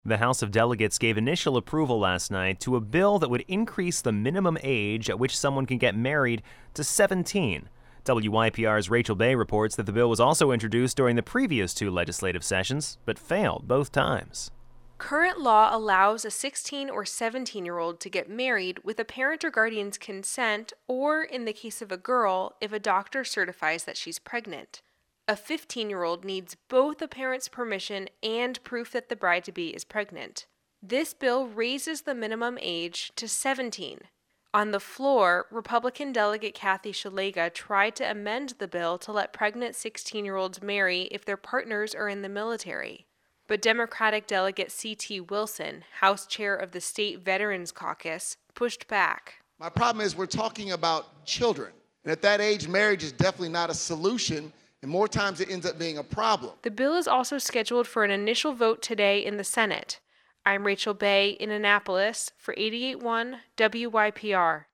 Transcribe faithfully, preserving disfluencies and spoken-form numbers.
The House of Delegates gave initial approval last night to a bill that would increase the minimum age at which someone can get married to seventeen. W Y P R's Rachel Bay reports that the bill was also introduced during the previous two legislative sessions, but failed both times. Current law allows a sixteen or seventeen-year-old to get married with a parent or guardian's consent, or, in the case of a girl, if a doctor certifies that she's pregnant. A fifteen-year-old needs both a parent's permission and proof that the bride-to-be is pregnant. This bill raises the minimum age to seventeen. On the floor, Republican Delegate Kathy Szeliga tried to amend the bill to let pregnant sixteen-year-olds marry if their partners are in the military. But Democratic Delegate C T Wilson, House Chair of the State Veterans Caucus, pushed back. My problem is we're talking about children. And at that age, marriage is definitely not a solution, and more times it ends up being a problem. The bill is also scheduled for an initial vote today in the Senate. I'm Rachel Bay in Annapolis for eighty-eight point one W Y P R.